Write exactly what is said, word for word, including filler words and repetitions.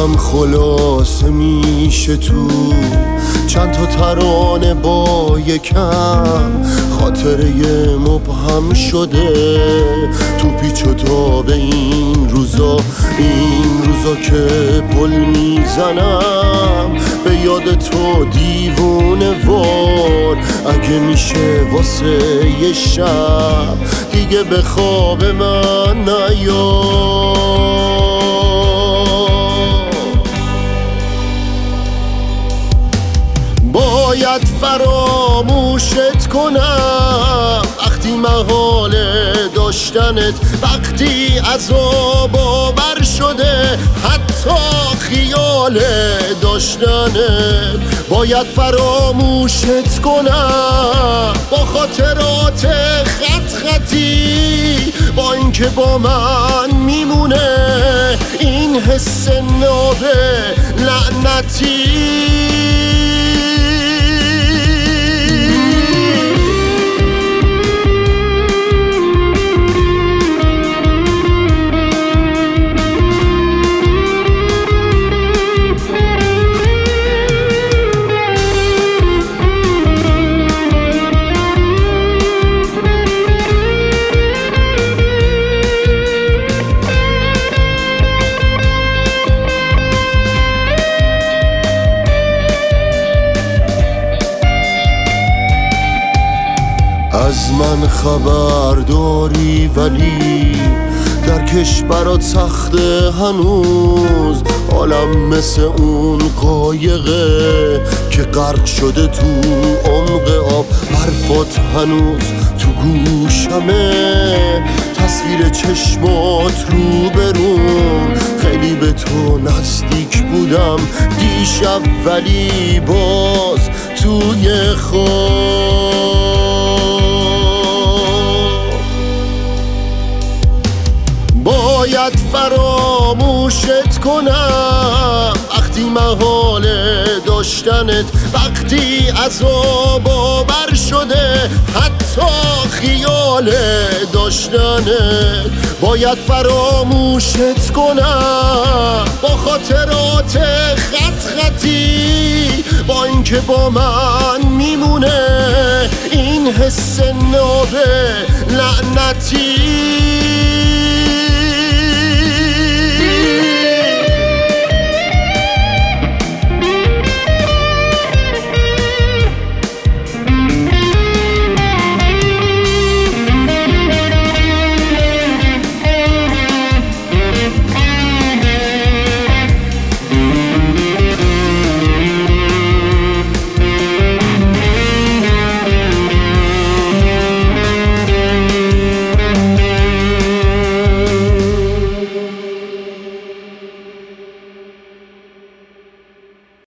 دلم خلاصه میشه تو چند تا ترانه با یکم، خاطره مبهم شده تو پیچ و تاب این روزا. این روزا که پل میزنم به یاد تو دیوونه وار، اگه میشه واسه یه شب دیگه به خواب من نیا. باید فراموشت کنم وقتی محال داشتنت، وقتی عذاب آور شده حتی خیال داشتنت. باید فراموشت کنم با خاطرات خط خطی، با اینکه با من میمونه این حس ناب لعنتی. از من خبر داری ولی در کشورات سخته هنوز، حالم مثل اون قایقه که غرق شده تو عمق آب. حرفات هنوز تو گوشمه، تصویر چشمات رو برون، خیلی به تو نزدیک بودم دیشب ولی باز توی خواب. باید فراموشت کنم وقتی محال داشتنت، وقتی عذاب آور شده حتی خیال داشتنت. باید فراموشت کنم با خاطرات خط خطی، با اینکه با من میمونه این حس ناب لعنتی.